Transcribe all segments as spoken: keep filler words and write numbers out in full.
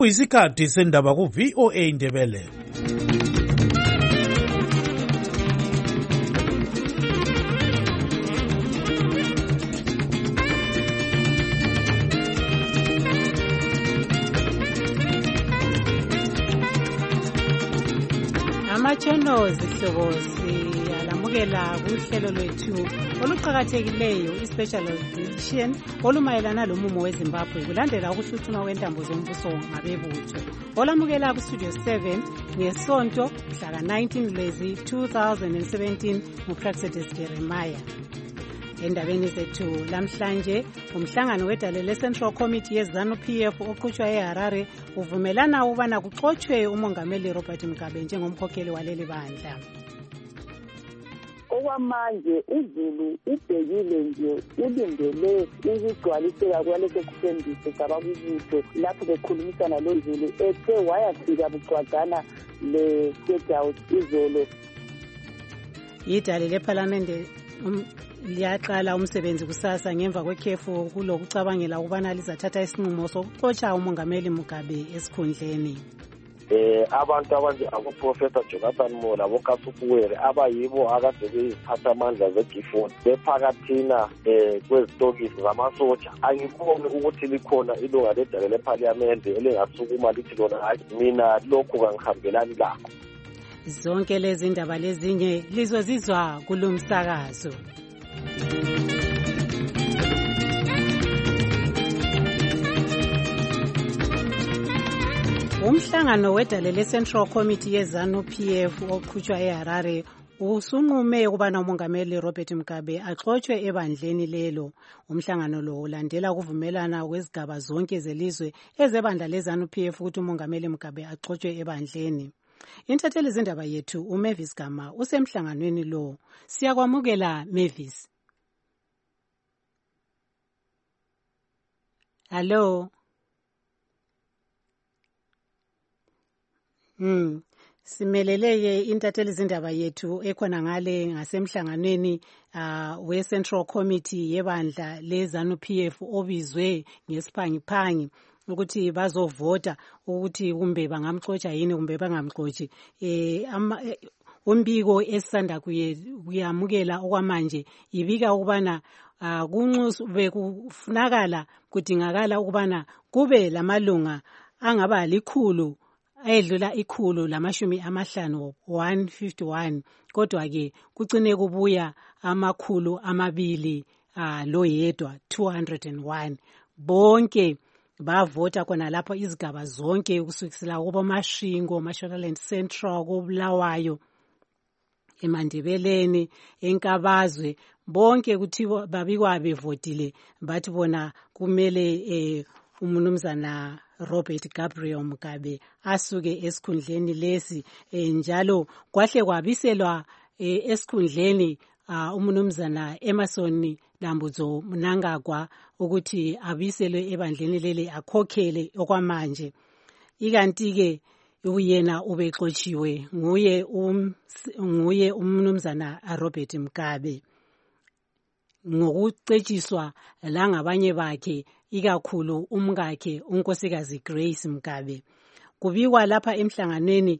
Kuyisikhathi sendaba ku V O A Indebele. Amachannel zihlobo siyalamukela kuhlelo lwethu oluqhakathekileyo ispecial edition olumayelana lomumo weZimbabwe kulandela ukuhluthuna kwentambo zombuso ngabebutho. Olamukela ku Studio seven ngesonto mhla nineteen Lwezi two thousand seventeen nguPraxedis Jeremiah. Endabeni zethu lamhlanje umhlangano wedale le-Central Committee ye-ZANU-P F oqhutshwa eHarare uvumelana ukubana kuxotshwe umongameli Robert Mugabe njengomkhokheli waleli bandla. Okwamanje uZulu ubhekile nje ulindele ukugcwaliseka kwaleso kusendise sabakubutho lapho bekhulumisana loZulu ethe wayafika bucwadana le-State House izolo. Idale leParliament um, liyaqala umsebenzi kusasa ngemva kwekhefu kulokucabangela ukubana lizathatha isinqumo sokuxotsha umongameli Mugabe esikhundleni. Eh abantu abanje aboprofessor Jonathan Mola boKasukuwere abayibo akade beziphatha amandla zeGifoni bephakathina eh kwezitokisi zamasoja angiboni ukuthi likhona ilunga ledale leParliament elingasukuma lithi lona hayi mina lokhu kangihambelani lakho. Zonke lezi ndaba lezinye lizozizwa kulomsakazo. Umhlangano wedale le-Central Committee ye-ZANU-P F oqhutshwa eHarare usunqume ukubana umongameli Robert Mugabe axotshwe ebandleni lelo. Umhlangano lo ulandela ukuvumelana kwezigaba zonke zelizwe ezebandla le-ZANU-P F ukuthi umongameli Mugabe axotshwe ebandleni. Intatheli izindaba yethu uMavis Gama usemhlanganweni lo. Siyakwamukela Mavis. Hello. Hmm. Simeleleye intatheli izindaba yethu ekhona ngale ngasemhlanganweni uh, we-Central Committee yebandla le-ZANU-P F obizwe ngesiphangiphangi ukuthi bazovota ukuthi kumbe bangamxotsha yini kumbe bangamxotshi. Eh umbiko esanda kuyamukela okwamanje ibika ukubana uh, kunxusu bekufunakala kudingakala ukubana kube lamalunga angaba likhulu ayedlula ikhulu lamashumi amahlanu one fifty-one kodwa ke kucine kubuya amakhulu amabili uh, lo yedwa two hundred one. Bonke bavota kona lapho izigaba zonke kusukisela kubo Mashingo, Mashonaland Central, kuBulawayo, eMandebeleni, eNkabazwe, bonke kuthiwa babikwa bevotile bathi bona kumele eh, umnumzana Robert Gabriel Mugabe asuke esikhundleni lesi eh, njalo kwahle kwabiselwa eh, esikhundleni uh, umnumzana Emerson Lambudzo Mnangagwa ukuthi abiselwe ebandleni lele akhokhele okwamanje. Ikanti ke uyena ubexotshiwe nguye um nguye umnumzana Robert Mugabe ngokucetshiswa la ngabanye bakhe ikakhulu umkakhe unkosikazi Grace Mugabe. Kubikwa lapha emhlanganweni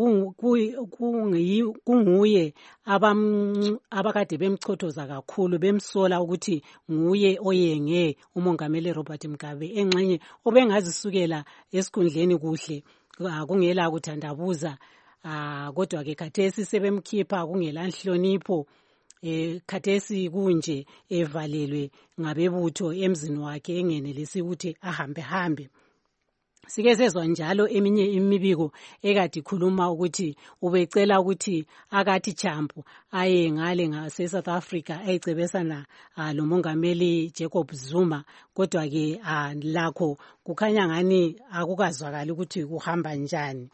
kunguye abakade bemchothoza kakhulu bemsola ukuthi nguye oyenge umongameli Robert Mugabe engxenye obengazisukela esikhundleni kuhle kungela kuthandabuza kodwa ke khathesi sebemkhipha kungela nhlonipho. Eh khathesi kunje evalelwe ngabebutho emzini wakhe engenelisi ukuthi ahambe hambe. Sike sezwa njalo eminye imibiko ekade ikhuluma ukuthi ubecela ukuthi akathi champu aye ngale ngase South Africa ayicebesana lo mongameli Jacob Zuma kodwa ke lakho kukhanya ngani akukazwakala ukuthi kuhamba njani.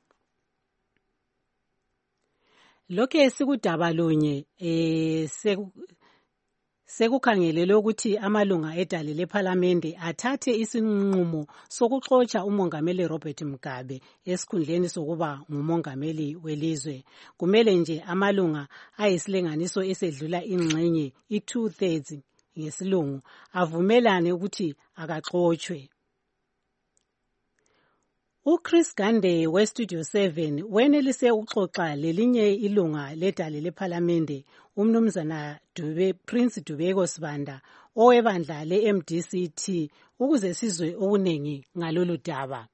Lokho sikudaba lunye eh sekukhangelelwe ukuthi amalunga edale leParliament athathe isinqumo sokuxotsha umongameli Robert Mugabe esikhundleni sokuba ngumongameli welizwe. Kumele nje amalunga ayisilenganiso esedlula ingxenye i-two thirds ngesilungu avumelane ukuthi akaxotshwe. uChris Gande weStudio seven wenelise ukuxoxa lelinye ilunga ledale lePhalamende umnumzana Dube Prince Dubeko Sibanda owebandla le-M D C T ukuze sizwe okunengi ngalolu daba.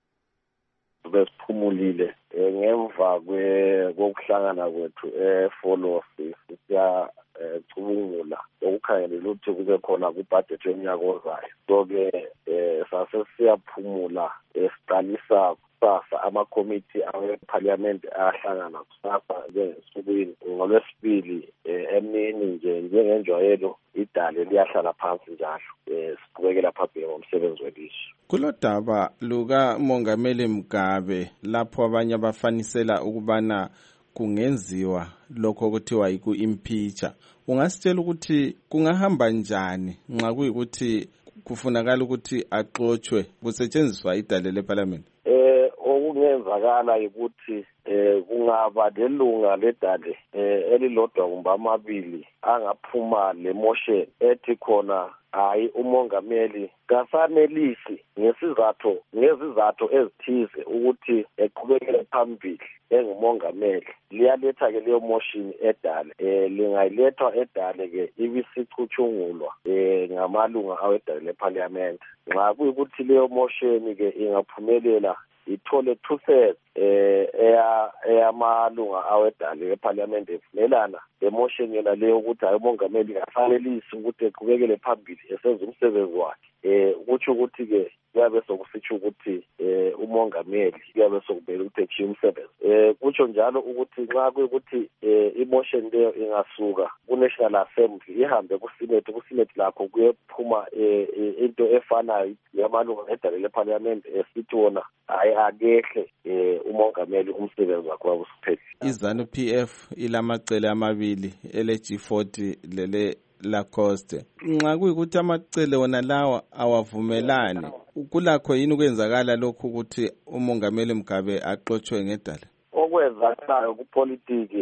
Besiphumulile ngemva kokuhlangana kwethu eFolosi siya cubungula ukukhangelela ukuthi kube khona kubudget yonyaka ozayo. So-ke sase siyaphumula esiqalisa kusasa amakomiti aweParliament ahlangana kusasa njengesukwini ngolwesibili emini nje njengenjwayelo idale liyahlala phansi njalo siqhubekela phambili ngomsebenzi welizwe. Kulodaba luka Mongameli Mugabe lapho abanye abafanisela ukubana kungenziwa lokho kuthiwa yiku impeacher. Ungasitshela ukuthi kungahamba njani nxa kuyikuthi kufunakala ukuthi axoxwe kusetshenziswa idale leParliament? Eh okungenzakala ukuthi eh kungaba delunga ledale eh elilodwa kumbe amabili angaphuma le motion ethi khona hayi umongameli kasanelisi ngesizathu ngezizathu ezithize ukuthi eqhubekele phambili engumongameli. Liyaletha ke leyo motion edale eh lingayilethwa edale ke ibisichuchungulwa eh ngamalunga awedale leParliament. Nxa kuyikuthi leyo motion ke ingaphumelela ithole two thirds eh eya eyamalunga awedale leParliament evumelana emotion yona leyo ukuthi ayimongameli kafanelisi ukuthi eqhubekele phambili esenza umsebenzi wakhe. Eh ukuthi ukuthi ke kuyabe sokusitsho ukuthi eh umongameli kuyabe sokubeka ukuthi echiye umsebenzi. Eh kutsho njalo ukuthi nxa kuyikuthi eh emotion leyo ingasuka kuNational Assembly ihambe kuSenate kuSenate lakho kuyephuma eh into efanayo yamalunga edale leParliament esithi wona hayi akehle eh umongameli umsebenzi wakhe wabusiphethe. iZanu P F ilamacele amabili ele G forty lele Lacoste. Nxa kuyikuthi amacele wona lawa awavumelani kulakho yini ukwenzakala lokhu ukuthi umongameli Mugabe axoxwe ngedala? Okwenzakalayo kupolitiki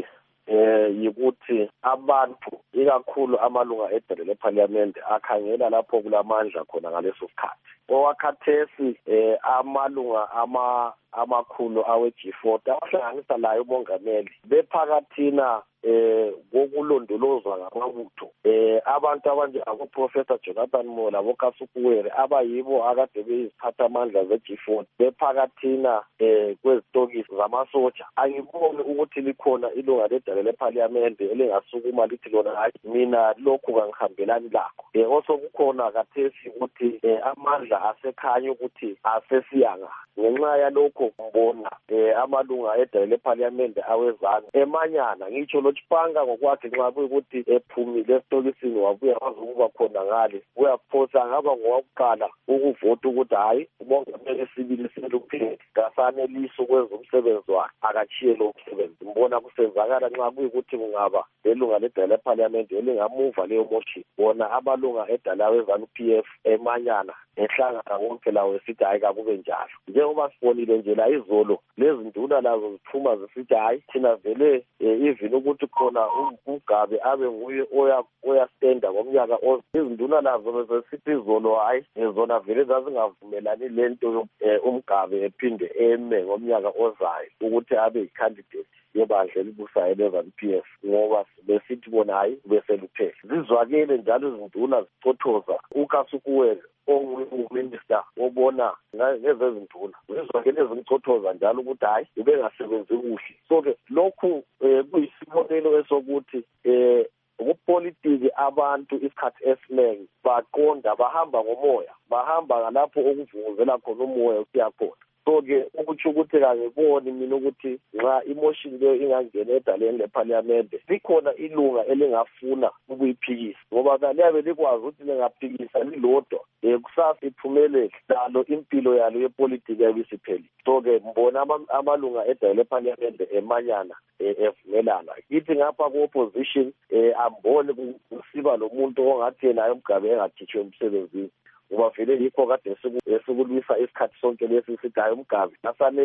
eh yikuthi abantu ikakhulu amalunga edale leParliament akhangela lapho kulamandla khona ngaleso sikhathi. Owakhathesi eh amalunga ama amakhulu awe G forty ahlanganisa layo umongameli bephakathina eh kokulondolozwa ngamabutho eh abantu abanje aboProfessor Jonathan Mola boKasukuwere abayibo akade beyiziphatha amandla ze G forty bephakathina eh kwezitokisi zamasoja. Angiboni ukuthi likhona ilunga ledale leParliament elingasukuma lithi lona hayi mina lokhu kangihambelani lakho. Eh osokukhona kathesi ukuthi amandla asekhanya ukuthi asesiyanga ngenxa yalokho mbona eh amalunga edale leParliament awezana emanyana ngitsho lochipanga ngokwakhe nxa kuyikuthi ephumile esitokisini wabuya wazokuba khona ngale uyaphosa ngaba ngowakuqala ukuvota ukuthi hayi umongameli sibili siluphele kasanelisi ukwenza umsebenzi wakhe akachiye lo msebenzi. Mbona kusenzakala nxa kuyikuthi kungaba lelunga ledale leParliament elingamuva leyo motion bona abalunga edale awezanu P F emanyana ehlangana wonke lawo esithi hayi kakube njalo. Njengoba sibonile nje la izolo lezi nduna lazo ziphuma zisithi hayi thina vele even ukuthi khona uMgabe abe nguye oya oya standa ngomnyaka izinduna lazo bezisithi izolo hayi zona vele zazingavumelani lento uMgabe ephinde eme ngomnyaka ozayo ukuthi abe yicandidate yebandla elibusayo leZanu P F ngoba besithi bona hayi bese luphele. Zizwakele njalo izinduna zicothoza uKasukuwere onguminister obona ngezezinduna zizwakele ezimcothoza njalo ukuthi hayi ubengasebenzi kuhle. So ke lokhu kuyisibonelo esokuthi eh ukupolitiki abantu isikhathi esiningi baqonda bahamba ngomoya bahamba ngalapho okuvunguzela khona umoya usiyakhona. So-ke ukuthi ukuthi kangiboni mina ukuthi nxa emotion leyo ingangena edaleni leParliament likhona ilunga elingafuna ukuyiphikisa ngoba kaliyabe likwazi ukuthi lingaphikisa lilodwa eh kusasa iphumelele lalo impilo yalo yepolitiki yabisiphelile. So-ke mbona amalunga edale leParliament emanyana evumelana kithi ngapha ku-opposition eh ambone kusiba lo muntu ongathi naye uMgabe engathitshwe emsebenzini ngoba vele yikho kade esikulwisa isikhathi sonke lesi sithi hayi uMgabe asanelisi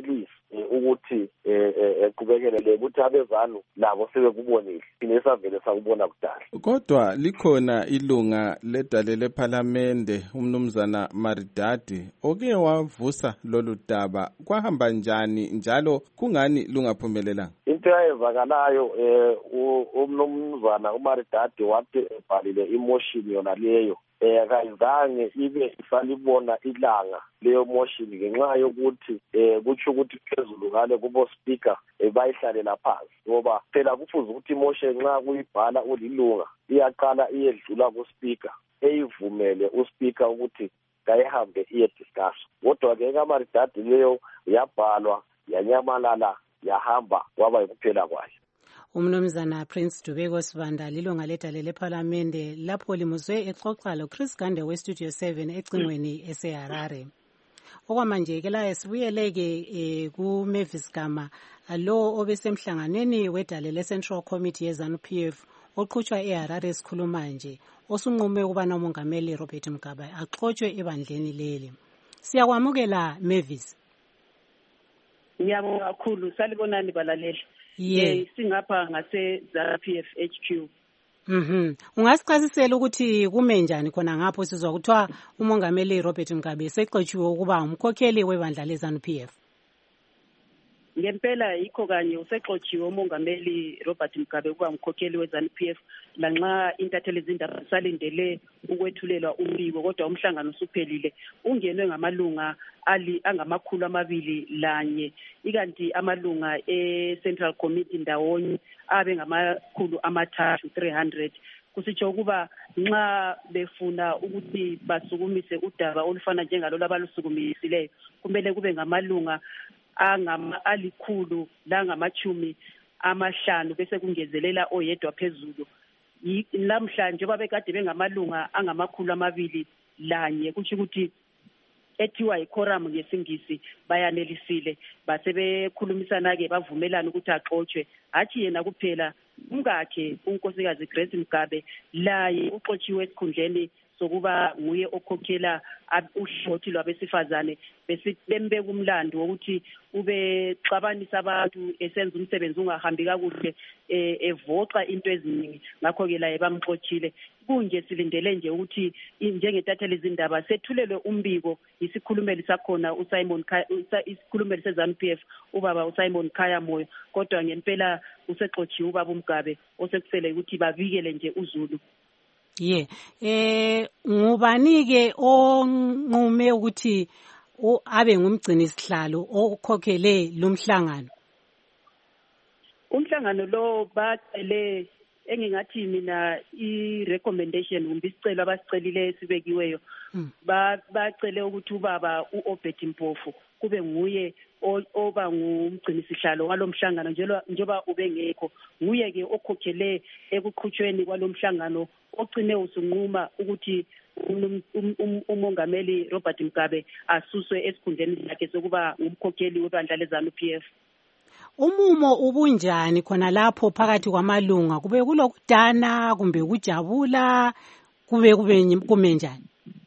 ukuthi eqhubekele ukuthi abezanu labo sebekubonile thina savele sakubona kudala. Kodwa likhona ilunga ledale lephalamende umnumzana Maridadi oke wavusa lolu daba, kwahamba njani njalo kungani lungaphumelelanga? Into eyayenzakalayo umnumzana uMaridadi wathi ebhalile imotion yona leyo eh kayizange ibe isalibona ilanga leyo motion ngenxa yokuthi eh kutsho ukuthi phezulu ngale kubo speaker bayihlalela phansi, ngoba phela kufuze ukuthi imotion nxa kuyibhala ulilunga iyaqala iyedlula ku speaker eyivumele u speaker ukuthi kayihambe iye discuss. Kodwa ke kaMaridadi leyo yabhalwa yanyamalala yahamba kwaba yikuphela kwayo. Umnumzana Prince Dubeko Sibanda lilunga ledale lephalamende lapho limuzwe exoxa lo Chris Gande we Studio seven ecingweni eseHarare. Okwamanje ke la sibuyeleke e, ku Mavis Gama lo obesemhlanganweni wedale le Central Committee ye ZANU P F oqhutshwa eHarare esikhuluma nje osunqume ukuba nomongameli Robert Mugabe axotshwe ebandleni leli. Siyakwamukela Mavis. Ngiyabonga kakhulu, salibonani balaleli. Yeah, singapha ngase ZANU P F H Q. Mhm. Ungasichazisela ukuthi kume njani khona ngapho sizwa kuthiwa umongameli Robert Mugabe sexotshiwe ukuba umkhokheli webandla le ZANU P F? Ngempela yikho kanye usexotshiwe umongameli Robert Mugabe ukuba umkhokheli we ZANU P F lanxa intatheli izindaba salindele ukwethulelwa umbiko, kodwa umhlangano usuphelile ungenwe ngamalunga ali angamakhulu amabili lanye, ikanti amalunga e Central Committee ndawonye abe ngamakhulu amathathu three hundred. Kusitsho ukuba nxa befuna ukuthi basukumise udaba olufana njengalo labalusukumisileyo kumele kube ngamalunga angama alikhulu la ngamachumi amahlanu bese kungezelela oyedwa phezulu. Namhlanje babekade bengamalunga angamakhulu amabili lanye, kuthi ukuthi ethiwa iquorum ngesingisi bayanelisile basebekhulumisana ke bavumelana ukuthi axotshwe. Hathi yena kuphela, umkakhe unkosikazi Grace Mugabe laye uxotshiwe esikhundleni sokuba nguye okhokhela uhlothi lwabesifazane besibembeka umlando wokuthi ube xabanisa abantu esenza umsebenzi ungahambi kakuhle evoxa into eziningi, ngakho ke laye bamxotshile. Kunje silindele nje ukuthi njengetatheli izindaba sethulelwe umbiko isikhulumeli sakhona uSimon isikhulumeli seZANU P F ubaba uSimon Khaya Moyo, kodwa ngempela usexotshiwe ubaba Mugabe osekusele ukuthi babikele nje uZulu. Yeah. Eh ngubani ke onqume ukuthi abe ngumgcini sihlalo okhokhele lumhlangano? Umhlangano lo bacele engingathi mina i-recommendation kumbe isicelo abasicelile sibekiweyo bacele ukuthi ubaba uObed Mpofu kube nguye oba ngumgcini sihlalo walomhlangano njengoba ubengekho, nguye ke okhokhele ekuqhutshweni kwalomhlangano ogcine usunquma ukuthi umongameli Robert Mugabe asuswe esikhundleni sakhe sokuba ngumkhokheli webandla leZANU P F. Umumo ubunjani khona lapho phakathi kwamalunga? Kube kulokudana kumbe ukujabula kube kube kume njani?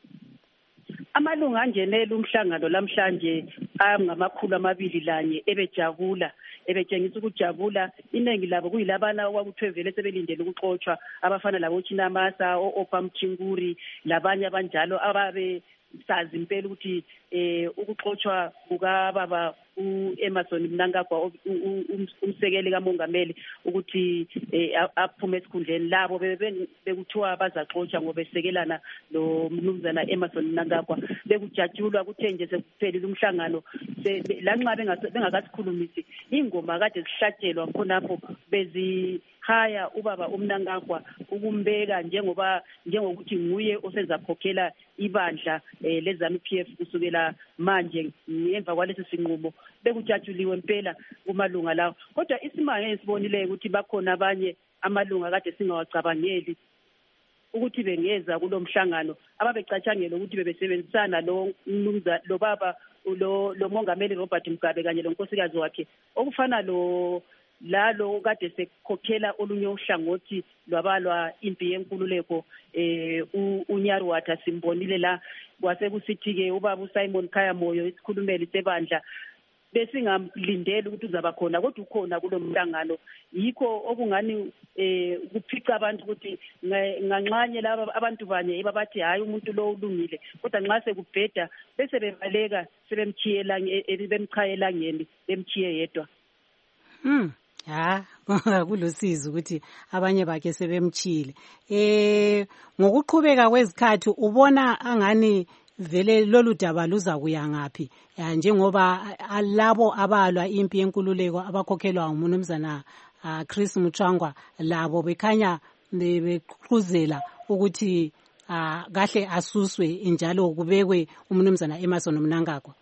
Amalunga angenela umhlangano lamhlanje angamakhulu amabili lanye ebejabula ebetshengisa ukujabula. Iningi labo kuyilabana okwakuthiwe vele sebelindele ukuxotshwa abafana labo Chinamasa oPamchinguri labanye abanjalo ababe sazi impela ukuthi eh ukuxotshwa kukababa uEmerson Mnangagwa umsekeli kamongameli ukuthi aphume esikhundleni labo bekuthiwa bazaxotsha ngoba besekelana lo mnumzana Emerson Mnangagwa. Bekujatshulwa kuthe nje sekuphelile umhlangano lanxa bengakasikhulumisi ingoma kade zihlatshelwa khonapho bezi haya ubaba uMnangagwa ukumbeka njengoba njengokuthi nguye osezakhokhela ibandla leZANU P F kusukela manje ngemva kwalesi sinqumo. Bekujatshuliwe impela kumalunga lawo, kodwa isimanga esibonile ukuthi bakhona abanye amalunga kade singawacabangeli ukuthi bengeza kulomhlangano ababecatshangela ukuthi bebesebenzisana lo mnumzana lo baba lo lo mongameli Robert Mugabe kanye lonkosikazi wakhe okufana lo lalo kade sekhokhela olunye uhlangothi lwabalwa impi yenkululeko eh uNyaruwatha simbonile la kwase kusithi ke ubaba uSimon Khaya Moyo isikhulumeli sebandla besingamlindeli ukuthi uzaba khona kodwa ukhona kulo mhlangano. Yikho okungani eh kuphica abantu ukuthi nganxanye laba abantu banye ebabathi hayi umuntu lo ulungile kodwa nxa sekubheda bese bebaleka sebemchiyela bemchayela ngeni bemchiye yedwa. Mm. Ha, kulosizo ukuthi abanye bakhe sebemchile. Eh ngokuqhubeka kwezikhathi ubona angani vele lolu daba luza kuya ngapi? Njengoba labo abalwa impi yenkululeko abakhokhelwa uMnumzana Chris Muchangwa labo bekhanya beqhuzela ukuthi kahle asuswe njalo kubekwe uMnumzana Emmerson Mnangagwa.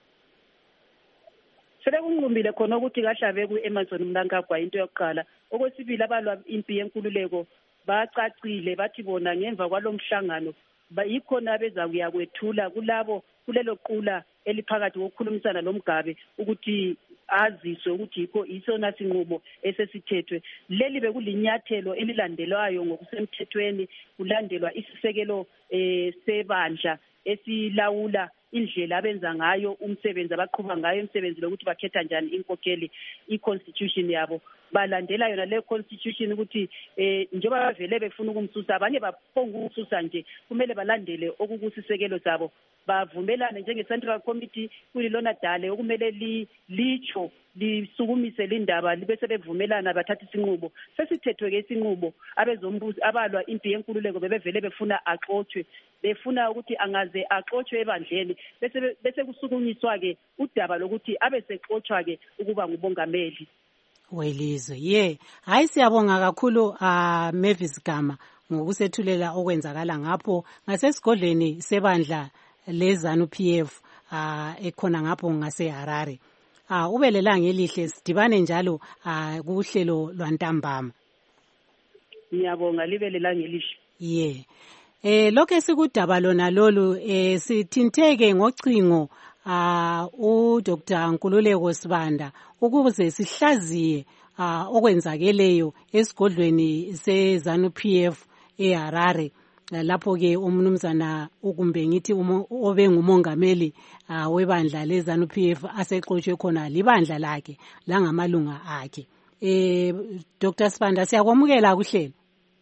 Sebekunqumbile khona ukuthi kahlabe ku-Emmerson Mnangagwa into yokuqala. Okwesibili abalwa impi yenkululeko bacacile bathi bona ngemva kwalomhlangano bayikhona beza kuyakwethula kulabo kulelo qula eliphakathi kokukhulumisana loMgabe ukuthi aziswe ukuthi yikho isona sinqumo esesithethwe. Leli bekulinyathelo elilandelwayo ngokusemthethweni kulandelwa isisekelo eh sebandla esilawula indlela abenza ngayo umsebenzi abaqhuba ngayo umsebenzi lokuthi bakhetha njani inkokheli i-constitution yabo. Balandela yona le constitution ukuthi eh njengoba bavele befuna ukumsusa abanye baphonga ukususa nje kumele balandele okukusisekelo sabo bavumelane njenge Central Committee kulilona dale okumele li licho lisukumise lindaba libe sebevumelana bathatha isinqubo. Sesithethwe ke isinqubo abezombuzi abalwa impi yenkululeko bebevele befuna axothwe befuna ukuthi angaze axothwe ebandleni bese bese kusukunyiswa ke udaba lokuthi abe sexothwa ke ukuba ngubongameli welizwe. Ye hayi siyabonga kakhulu a uh, Mavis Gama ngokusethulela okwenzakala ngapho ngasesigodleni sebandla leZANU P F uh, ekhona ngapho ngase Harare. Ah uh, ubelelanga elihle sidibane njalo uh, kuhlelo lwantambama. Ngiyabonga libelelanga elihle. Ye eh lokho esikudaba lona lolu eh sithinteke ngocingo ah uh, uDr Nkululeko Sibanda ukuze sihlaziye ah uh, okwenzakeleyo esigodlweni seZANU P F eHarare lapho ke umnumzana ukumbe ngithi obengumongameli uh, webandla leZANU P F asexoshwe khona libandla lakhe langamalunga akhe. Eh Doctor Sibanda siyakwamukela kuhlelo.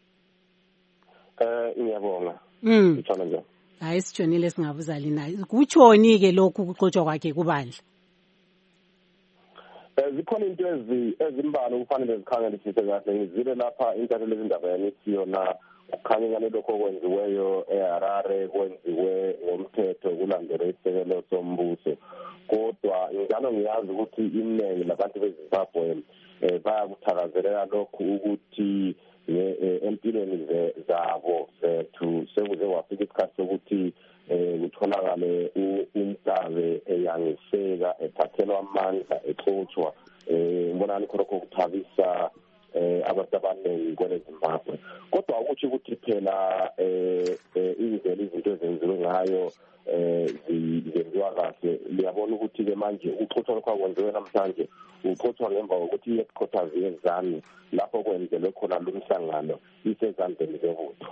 Eh ngiyabonga. Mm. Ngithanda njalo. Hayi sijonile singabuza lina. Kuchoni ke lokhu kuxoxwa kwakhe kubandla. Eh zikhona into ezi ezimbalwa kufanele zikhangelisise kahle ngizile lapha intatheli lezindaba yanisiyo na kukhanya lokho kwenziweyo eHarare kwenziwe ngomthetho kulandela isekelo sombuso kodwa njalo ngiyazi ukuthi iningi labantu beZimbabwe eh bayakuthakazelela lokhu ukuthi empilweni zabo sethu sekuze wafika isikhathi sokuthi eh kutholakale umhlaba eyangiseka ethathelwa amandla exothwa eh ngibona khona ukuthabisa eh abantu abaningi kweZimbabwe kodwa ukuthi ukuthi phela eh indlela izinto ezenziwe ngayo eh zenziwa kahle liyabona ukuthi ke manje uxoxwa lokho kwenziwe namhlanje uxoxwa ngemva kokuthi iheadquarters yeZANU lapho kwenzelwe khona lumhlangano isezandleni zebutho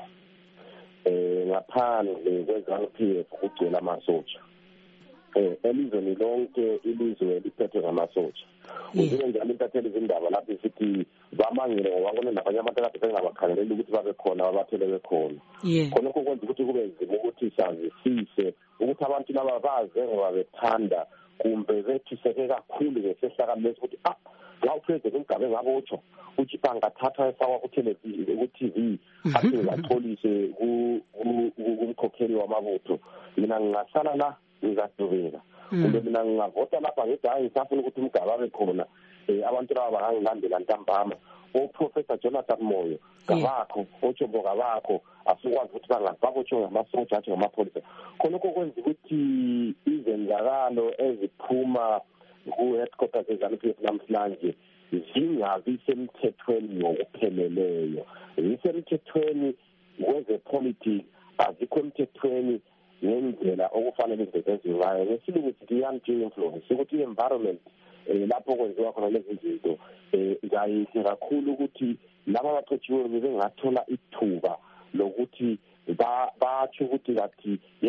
eh ngaphandle kweZANU P F kugcwele amasotsha eh elizweni lonke ilizwe liphethwe ngamasotsha uzile njalo intatheli izindaba lapho sithi bamangile ngoba kona nabanye abantu akade bengabakhangelela ukuthi babe khona abathele bekhona khona ukwenza ukuthi kube nzima ukuthi sazisise ukuthi abantu laba baze ngoba bethanda kumbe bethiseke kakhulu ngesehlakalo lesikuthi ah la upresident uMgabe ngabotsho uthi bangathatha efakwa ku television ku T V athi ngaxolise ku kumkhokheli wamabutho mina ngingasala la ngizadubeka kumbe mina ngingavota lapha ngedayi ngisafuna ukuthi uMgabe abe khona eh abantu laba bangangilandela ntambama o Professor Jonathan Moyo kabakho otshobo kabakho asukwazi ukuthi bangababotsho ngamasotsha athi ngamapholisa khona kokwenza ukuthi izenzakalo eziphuma ku headquarters zeZANU P F namhlanje zingabi semthethweni ngokupheleleyo zisemthethweni kweze politics azikho emthethweni ngendlela okufanele izenziwe ngayo ngesilungu sithi anti influence ukuthi environment lapho kwenziwa khona lezi zinto ngayithi kakhulu ukuthi laba abaqotshiwe bengathola ithuba lokuthi batsho ukuthi kathi hey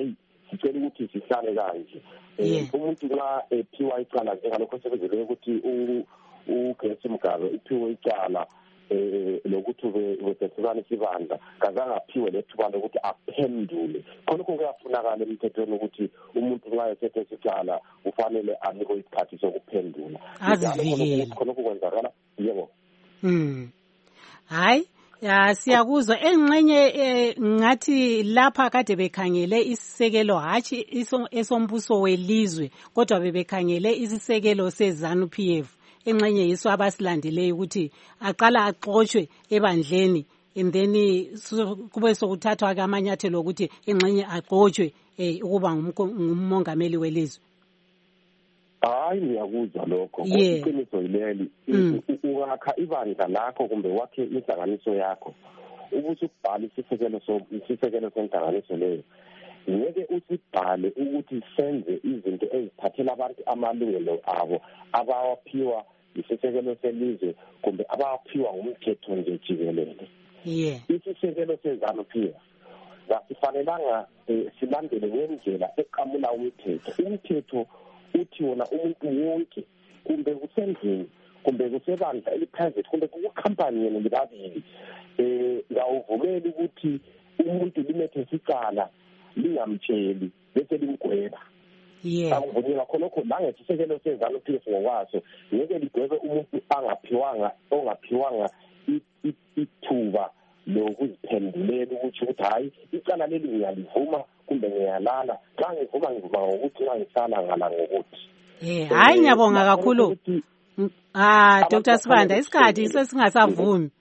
sicela ukuthi sihlale kanje umuntu nxa ephiwa icala njengalokho sekuzele ukuthi uGesi Mugabe uphiwe icala eh lokuthi ubesethukana isibandla kazange aphiwe lethuba lokuthi aphendule khonokho kuyafunakala emthethweni ukuthi umuntu nxa esethe isicala ufanele anikwe isikhathi sokuphendula azivikele khonokho kwenzakala yebo mm hayi ya siyakuzwa engxenye ngathi lapha kade bekhangele isisekelo hatshi esombuso welizwe kodwa bebekhangele isisekelo seZANU P F engxenye yiso abasilandeleyo ukuthi aqala axoshwe ebandleni and then kube sokuthathwa kamanyathelo ukuthi engxenye axoshwe ukuba ngumongameli welizwe. Hayi ngiyakuzwa lokho iqiniso yileli ungakha ibandla lakho kumbe wakhe inhlanganiso yakho ubuthi ubhale isisekelo so isisekelo senhlanganiso leyo ngeke usibhale ukuthi senze izinto ezithathela abantu amalungelo abo abawaphiwa isisekelo selizwe kumbe abawaphiwa ngumthetho nje jikelele yeah isisekelo seZANU P F ngasifanelanga silandele ngendlela eqhamula umthetho umthetho uthi wona umuntu wonke kumbe kusendlini kumbe kusebandla eliphezulu kumbe kukhampani yena libabili eh ngawuvumela ukuthi umuntu limethe isicala lingamtsheli bese limgweba yeah akuvunyelwa khonokho la ngesisekelo seZANU P F ngokwaso ngeke ligwebe umuntu angaphiwanga ongaphiwanga ithuba lokuziphendulela ukuthi ukuthi hayi icala leli ngiyalivuma kumbe ngiyalala xa ngivuma ngivuma ngokuthi ngisala ngala ngokuthi eh hayi ngiyabonga kakhulu ah Doctor Sibanda isikhathi sesingasavumi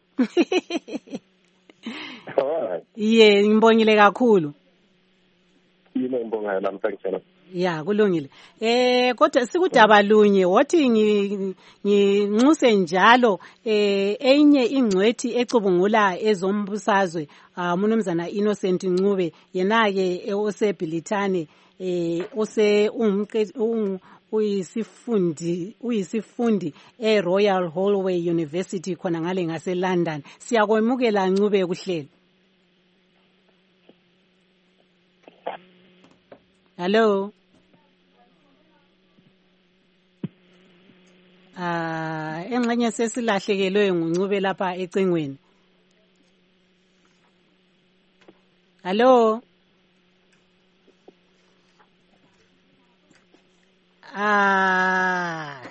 yeah ngibongile kakhulu yini ngibonga namhlanje ya kulungile eh kodwa sikudaba lunye wathi nginxuse njalo eh enye ingcwethi ecubungula ezombusazwe uMnumzana Innocent Ncube yena ke oseBilitane eh ose uyisifundi uyisifundi eRoyal Holloway University khona ngale ngase London siyakwemukela Ncube kuhlelo. Hello. Ah, engxenye sesilahlekelwe nguNcube lapha ecingweni. Hello. Ah.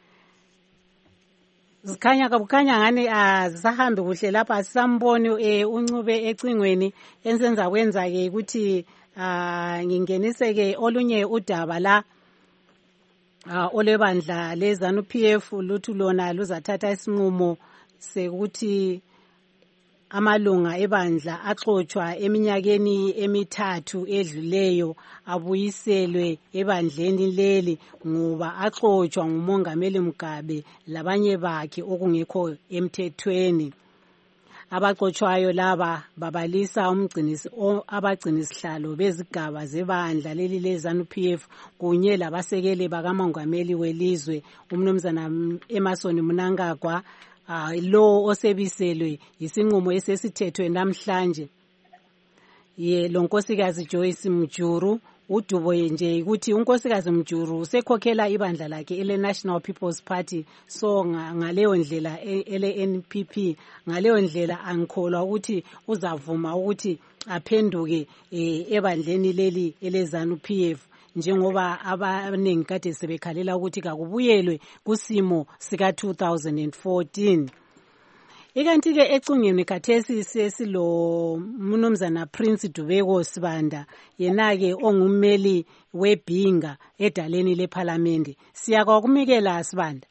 Zikhanya kabukhanya ngani azisahambi kuhle lapha sisamboni uNcube ecingweni ensenza kwenza ke ukuthi ah ngingenise ke olunye udaba la ah olebandla leZANU P F luthu lona luzathatha isinqumo sekuthi amalunga ebandla axoxwa eminyakeni emithathu edluleyo abuyiselwe ebandleni leli ngoba axoxwa ngumongameli Mugabe labanye bakhe okungekho emthethweni. Abaxoxwayo laba babalisa umgcinisi abagcinisihlalo bezigaba zebandla leli leZANU P F kunye labasekeli bakamongameli welizwe uMnumzana Emmerson Mnangagwa uh, lo osebiselwe isinqumo esesithethwe namhlanje ye lo nkosikazi Joyce Mjuru udubo nje ukuthi unkosikazi Mjuru usekhokhela ibandla lakhe ele National People's Party so ngaleyo ndlela ele N P P ngaleyo ndlela angikholwa ukuthi uzavuma ukuthi aphenduke ebandleni leli eleZANU P F njengoba abaningi kade sebekhalela ukuthi kakubuyelwe kusimo sika two thousand fourteen. Ikanti ke ecungeni khathesi sesilo Mnumzana Prince Dubeko Sibanda yena ke ongummeli weBhinga edaleni leParliament. Siyakwa kumikela Sibanda.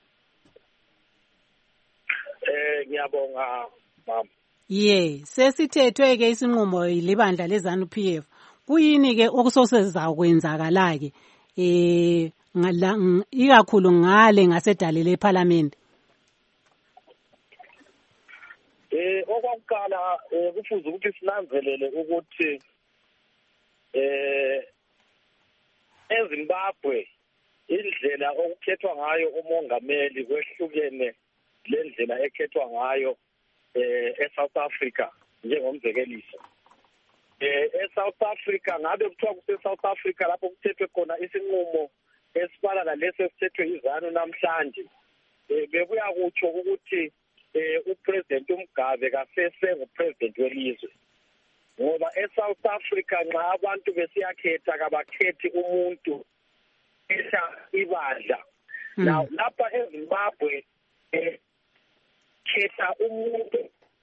Eh ngiyabonga mama. Ye, sesithethwe ke isinqumo libandla leZANU P F. Kuyini ke okusoseza kwenzakala ke eh ngala ikakhulu ngale ngasedale leParliament. Eh okwakukala kufuze ukuthi sinanzelele ukuthi eh eZimbabwe indlela okukhethwa ngayo umongameli kwehlukene lendlela ekhethwa ngayo eh eSouth Africa njengomzekeliso. eh eSouth Africa ngabe kuthiwa kuse South Africa lapho kuthethwe khona isinqumo esifana nalesi esithethwe izanu namhlanje eh bekuya kutsho ukuthi eh uPresident uMgabe kasese ngupresident welizwe ngoba eSouth Africa nxa abantu besiyakhetha kabakhethi umuntu esha ibandla now lapha eZimbabwe eh khetha umuntu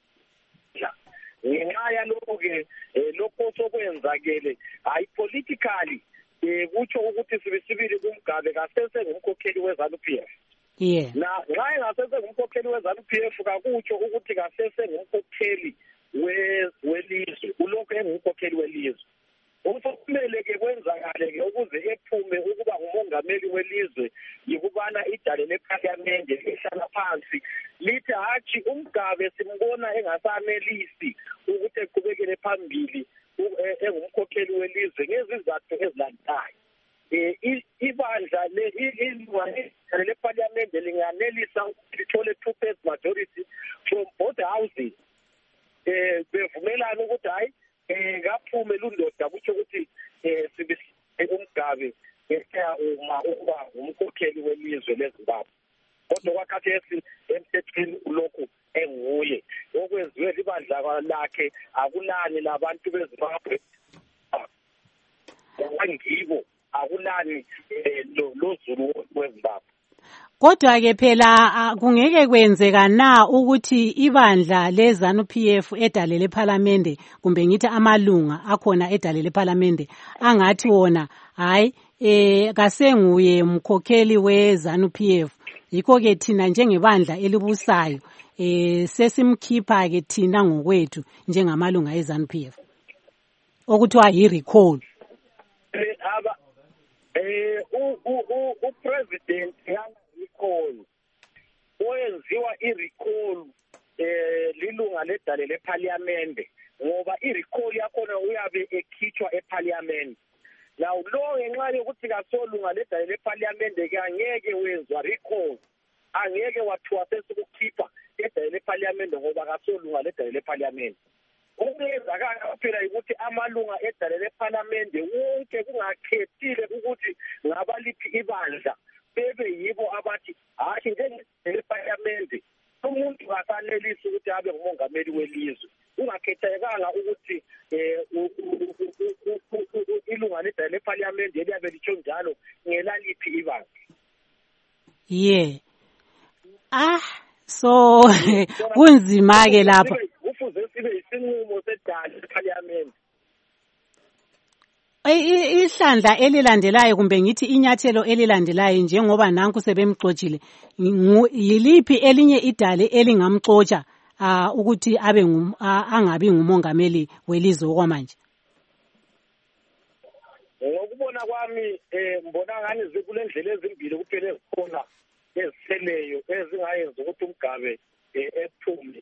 ngenxa yalokho-ke lokho sokwenzakele hayi politically um kutsho ukuthi sibisibili kuMgabe kasese ngumkhokheli we-ZANU P F yeah na nxa engasese ngumkhokheli we-ZANU P F kakutsho ukuthi kasese ngumkhokheli welizwe ulokhu engumkhokheli welizwe okufanele-ke kwenzakale-ke ukuze ephume ukuba ngumongameli welizwe yikubana idale lephalamende lihlala phansi lithi hatshi uMgabe simbona engasanelisi ukuthi eqhubekele phambili engumkhokheli welizwe ngezizathu ezilandelayo um ibandla idale lephalamende linganelisa ukuthi lithole two-thirds majority from both houses um bevumelana ukuthi hayi um kaphume lundoda kutsho ukuthi um sibe uMgabe eseya uma ukuba ngumkhokheli welizwe leZimbabwe kodwa kwakhathesi emthethweni ulokhu enguye okwenziwe libandla lakhe akulani labantu beZimbabwe angibo akulani lozulu weZimbabwe kodwa-ke phela kungeke kwenzeka na ukuthi ibandla leZANU P F edale lephalamende kumbe ngithi amalunga akhona edale lephalamende angathi wona hayi eh kasenguye umkhokheli weZANU P F yikho-ke thina njengebandla elibusayo eh sesimkhipha-ke thina ngokwethu njengamalunga eZANU P F okuthiwa yi-recall aba eh upresident recall oyenziwa i-recall eh lilunga ledale lephalamende ngoba i-recall yakhona uyabe ekhitshwa ephalamende now lo ngenxa yokuthi kasolunga ledale lephalamende ke angeke wenzwa recall angeke wathiwa sesikukhipha edale lephalamende ngoba kasolunga ledale lephalamende okuyenzakala phela ukuthi amalunga edale lephalamende wonke kungakhethile ukuthi ngabaliphi ibandla bebe yibo abathi hayi njengephalamende umuntu akafanelisi ukuthi abe ngumongameli welizwe ungakhethekanga ukuthi ilunga ledale lephalamende eliyabe litsho njalo ngelaliphi ibandla yeah ah so kunzima-ke lapha kufuze sibe isinqumo sedale lephalamende ihlandla elilandelayo kumbe ngithi inyathelo elilandelayo njengoba nanku sebemxotshile yiliphi elinye idale elingamxotsha uh, ukuthi abe ngum, uh, angabi ngumongameli welizwe okwamanje ngokubona kwami eh mbona ngani zikulendlela ezimbili kuphela ezikhona eziseleyo ezingayenza ukuthi uMgabe ephume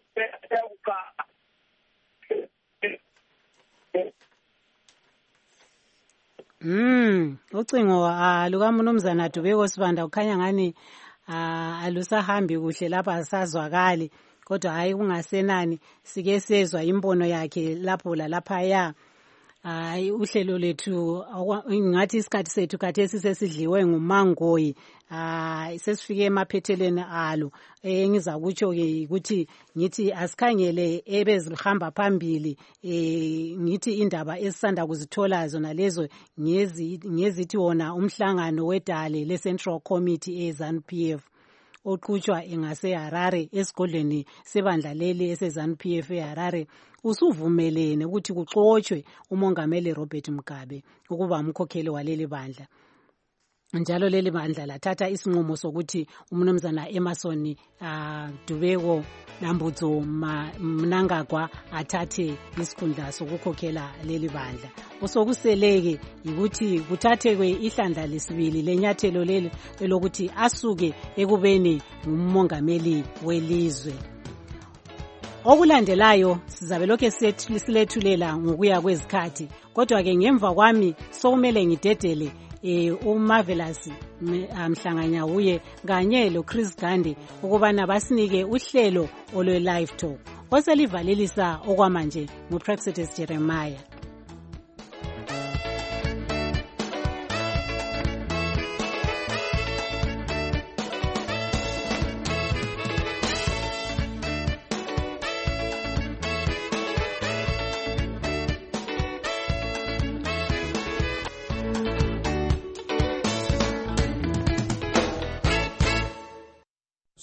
Mm, ucingo lukaMnumzana Dubeko Sibanda ukhanya ngani alusahambi kuhle lapha asazwakali kodwa hayi kungasenani sike sezwa imbono yakhe lapho lalaphaya. Hayi uhlelo lethu ngathi isikhathi sethu khathesi sesidliwe ngumangoyi hayi sesifike emaphetheleni alo engizakutsho ke ukuthi ngithi asikhangele ebezihamba phambili eh ngithi indaba esisanda kuzithola zona lezo ngezi ngezithi wona umhlangano wedale le Central Committee eZANU P F oqhutshwa engase Harare esigodlweni sebandla leli eseZANU P F eHarare usuvumelene ukuthi kuxoxwe umongameli Robert Mugabe ukuba umkhokheli waleli bandla njalo leli bandla lathatha isinqumo sokuthi umnumzana Emerson uh, Dubeko Nambudzo Mnangagwa athathe isikhundla sokukhokhela leli bandla osokuseleke ukuthi kuthathekwe ihlandla lesibili lenyathelo leli elokuthi asuke ekubeni ngumongameli welizwe. Okulandelayo sizabe lokho silethulela ngokuya kwezikhathi kodwa ke ngemva kwami sokumele ngidedele eh uMarvelous Mhlanganya uye kanye lo Chris Gandhi ukubana basinike uhlelo olwe live talk oselivalelisa okwamanje nguPraxedes Jeremiah.